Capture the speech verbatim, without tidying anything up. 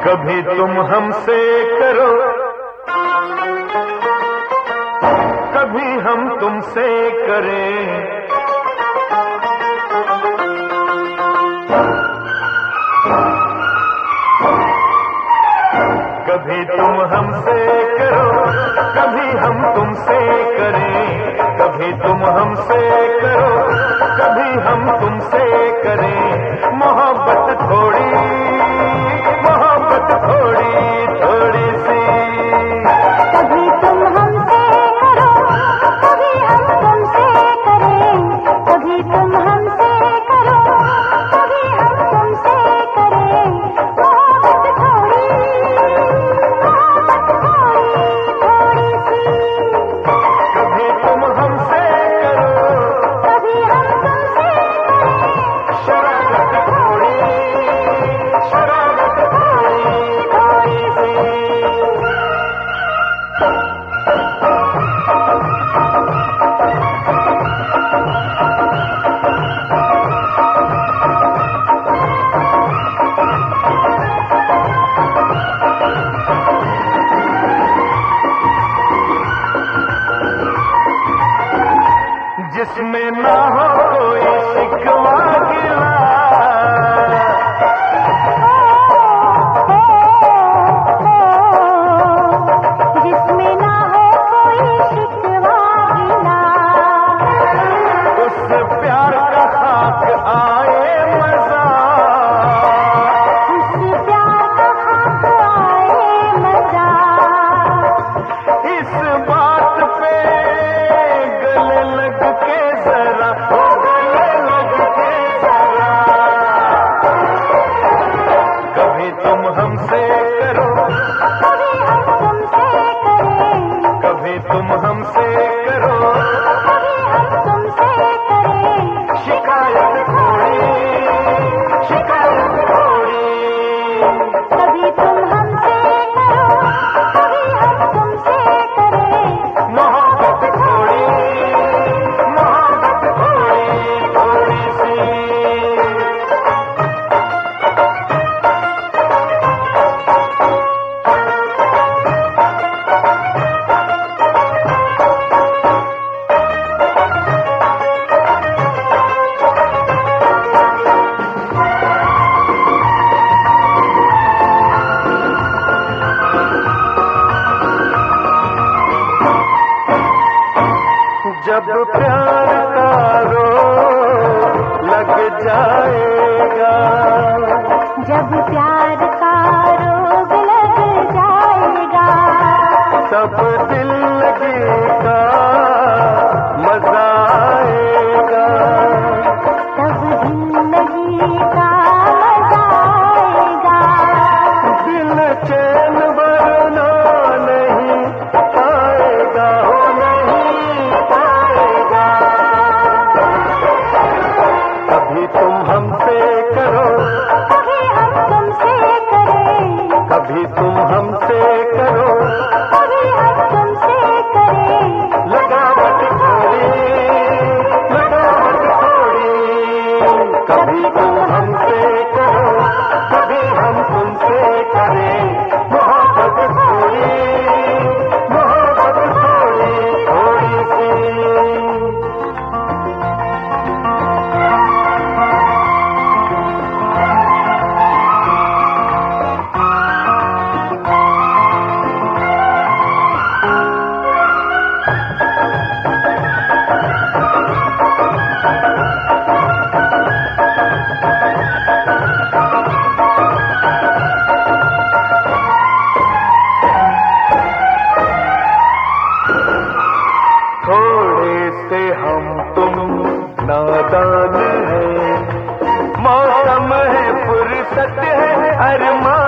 कभी तुम हमसे करो, कभी हम तुमसे करें। कभी तुम हमसे करो, कभी हम तुमसे करें। कभी तुम हमसे करो, कभी हम तुमसे करें। मोहब्बत थोड़ी, मोहब्बत थोड़ी थोड़ी सी। कभी तुम हमसे करो, कभी हम तुमसे करें। कभी तुम हमसे करो, कभी हम तुमसे करें। मोहब्बत थोड़ी, मोहब्बत थोड़ी थोड़ी सी। कभी तुम हमसे करो, कभी हम तुमसे करें। शरारत थोड़ी, शरारत थोड़ी थोड़ी सी। जिसमें ना हो कोई शिकवा गिला, जिसमें ना हो कोई शिकवा गिला। उस प्यार का खाक आए मजा, उस प्यार का खाक आए मजा। इस बात पे गले लग के जरा, ओ गले लग के जरा। कभी तुम हमसे करो, कभी हम तुमसे करें। कभी तुम हमसे करो। कभी हम तुमसे करें। शिकायत थोड़ी, शिकायत थोड़ी। कभी तुम हमसे करो, कभी हम तुमसे करें। मोहब्बत थोड़ी, मोहब्बत थोड़ी थोड़ी सी। जब प्यार का रोग लग जाएगा, जब प्यार का रोग लग जाएगा। तब दिल लगी का मजा आएगा। तब जिंदगी का मजा आएगा। दिल चैन वरना नहीं पाएगा, हो नहीं पाएगा। कभी तुम हमसे करो, कभी हम तुमसे करें। कभी तुम हमसे करो। कभी हम तुमसे करें। लगावट थोड़ी, लगावट थोड़ी। कभी तुम हमसे करो, कभी हम तुमसे करें। मोहब्बत थोड़ी, मोहब्बत थोड़ी थोड़ी सी। थोड़े से हम तुम नादान है, मौसम है फुर्सत है अरमान